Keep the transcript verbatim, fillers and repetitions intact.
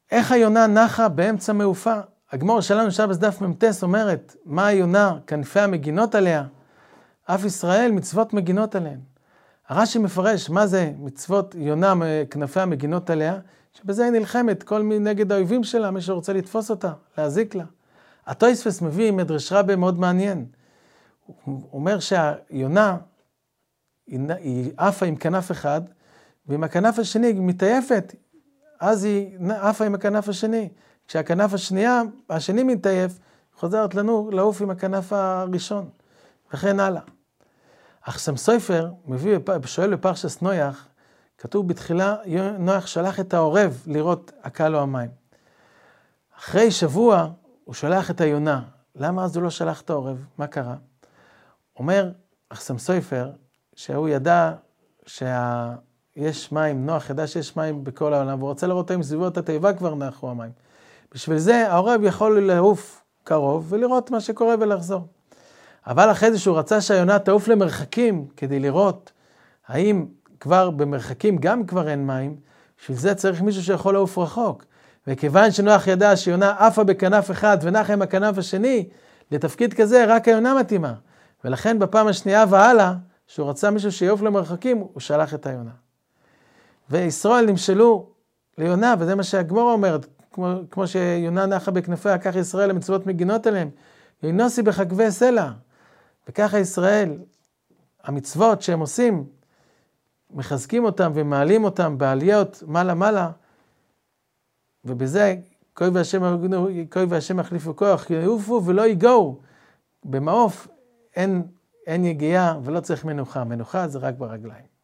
איך היונה נחה באמצע מעופה? הגמור שלנו שבס דף ממתס אומרת, מה היונה? כנפיה מגינות עליה. אף ישראל מצוות מגינות עליהן. הרש"י מפרש, מה זה מצוות יונה כנפיה מגינות עליה? שבזה היא נלחמת כל מי נגד האויבים שלה, מי שרוצה לתפוס אותה, להזיק לה. התוספות מביא מדרש רבה מאוד מעניין. הוא אומר שהיונה היא עפה עם כנף אחד, ועם הכנף השני היא מתעייפת, אז היא עפה עם הכנף השני. כשהכנף השנייה, השני מתעייף, חוזרת לנו לעוף עם הכנף הראשון, וכן הלאה. אך שם סופר מביא, שואל בפרשת נויח, כתוב בתחילה, נויח שלח את העורב לראות הקל או המים. אחרי שבוע הוא שלח את היונה. למה אז הוא לא שלח את העורב? מה קרה? אומר אחסם סופר, שהוא ידע שיש מים, נוח ידע שיש מים בכל העולם, והוא רוצה לראות האם סביבות התיבה כבר נחו המים. בשביל זה העורב יכול לעוף קרוב ולראות מה שקורה ולחזור. אבל אחרי זה שהוא רצה שהיונה תעוף למרחקים כדי לראות האם כבר במרחקים גם כבר אין מים, בשביל זה צריך מישהו שיכול לעוף רחוק. וכיוון שנוח ידע שיונה עפה בכנף אחד ונחה עם הכנף השני, לתפקיד כזה רק היונה מתאימה. ולכן בפעם השנייה והלאה, שהוא רצה מישהו שיעוף למרחקים, הוא שלח את היונה. וישראל נמשלו ליונה, וזה מה שהגמרא אומרת, כמו, כמו שיונה נחה בכנפיה, כך ישראל המצוות מגינות עליהם. ינוסי בחגבי סלע. וככה ישראל, המצוות שהם עושים, מחזקים אותם ומעלים אותם בעליות מעלה מעלה, ובזה כוי והשם, כוי והשם יחליפו כוח, יעופו ולא ייגעו. במעוף אין, אין יגיעה ולא צריך מנוחה, מנוחה זה רק ברגליים.